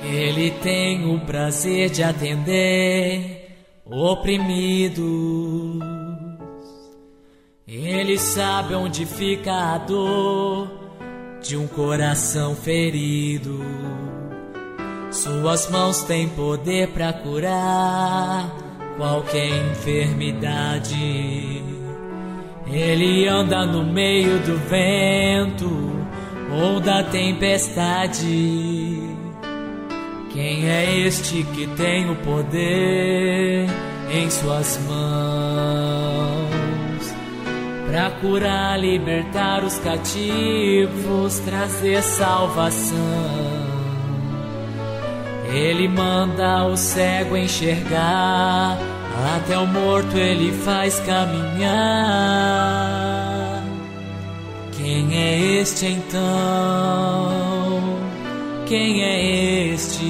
Ele tem o prazer de atender oprimidos. Ele sabe onde fica a dor de um coração ferido. Suas mãos têm poder para curar qualquer enfermidade. Ele anda no meio do vento ou da tempestade. Quem é este que tem o poder em suas mãos para curar, libertar os cativos, trazer salvação? Ele manda o cego enxergar, até o morto ele faz caminhar. Quem é este então? Quem é este?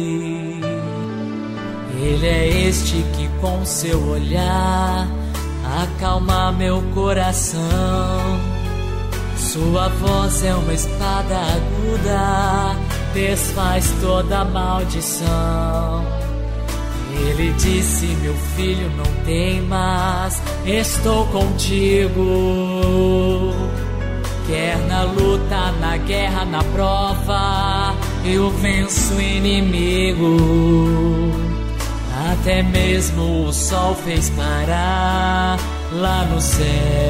Ele é este que com seu olhar acalma meu coração. Sua voz é uma espada aguda, desfaz toda maldição. Ele disse: meu filho, não temas, estou contigo. Quer na luta, na guerra, na prova, eu venço o inimigo. Até mesmo o sol fez parar lá no céu,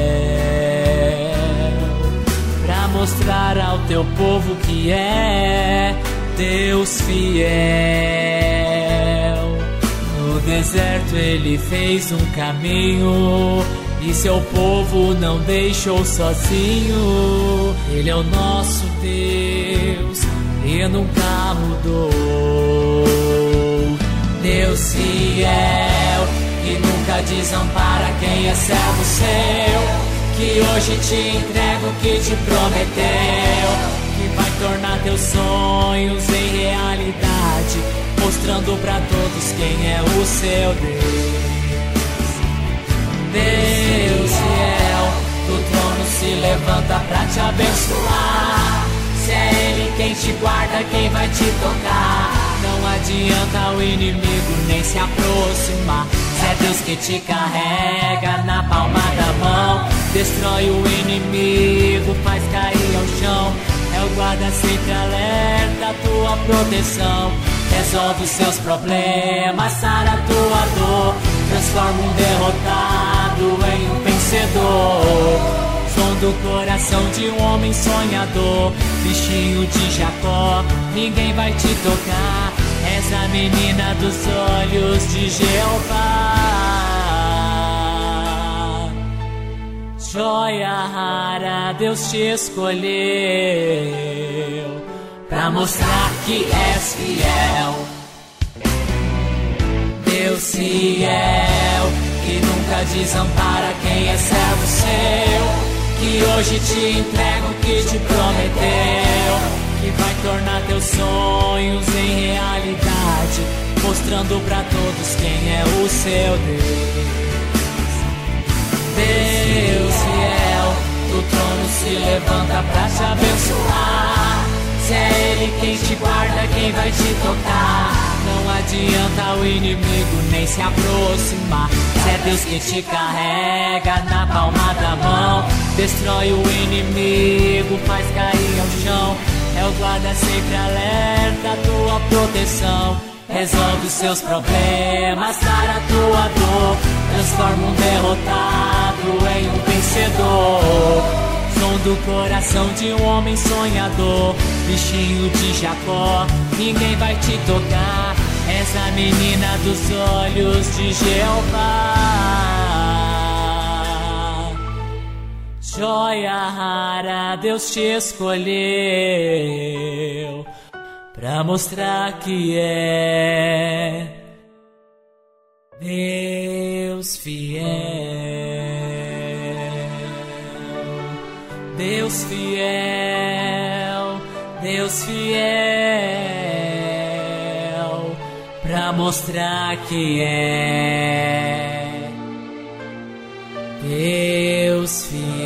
pra mostrar ao teu povo que é Deus fiel. No deserto ele fez um caminho e seu povo não deixou sozinho. Ele é o nosso Deus e nunca mudou. Deus fiel, que nunca desampara quem é servo seu, que hoje te entrega o que te prometeu, que vai tornar teus sonhos em realidade, mostrando pra todos quem é o seu Deus. Deus fiel, do trono se levanta pra te abençoar. Se é Ele quem te guarda, quem vai te tocar? Não adianta o inimigo nem se aproximar. Se é Deus que te carrega na palma da mão, destrói o inimigo, faz cair ao chão. É o guarda sempre alerta, tua proteção. Resolve os seus problemas, sara a tua dor, transforma um derrotado em um vencedor. Som do coração de um homem sonhador, bichinho de Jacó, ninguém vai te tocar. És a menina dos olhos de Jeová. Joia rara, Deus te escolheu pra mostrar que és fiel. Deus fiel, que nunca desampara quem é servo seu, que hoje te entrega o que te prometeu, que vai tornar teus sonhos em realidade, mostrando pra todos quem é o seu Deus. Deus fiel, do trono se levanta pra te abençoar. Se é Ele quem te guarda, quem vai te tocar? Não adianta o inimigo nem se aproximar. Se é Deus que te carrega na palma da mão, destrói o inimigo, faz cair ao chão. É o guarda sempre alerta, tua proteção. Resolve os seus problemas, sara a tua dor, transforma um derrotado em um vencedor. Som do coração de um homem sonhador, bichinho de Jacó, ninguém vai te tocar. És a menina dos olhos de Jeová. Joia rara, Deus te escolheu pra mostrar que é Deus fiel. Deus fiel, Deus fiel, pra mostrar que é Deus fiel.